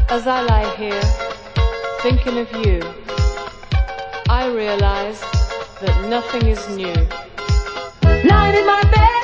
As I lie here, thinking of you, I realize that nothing is new. Lying in my bed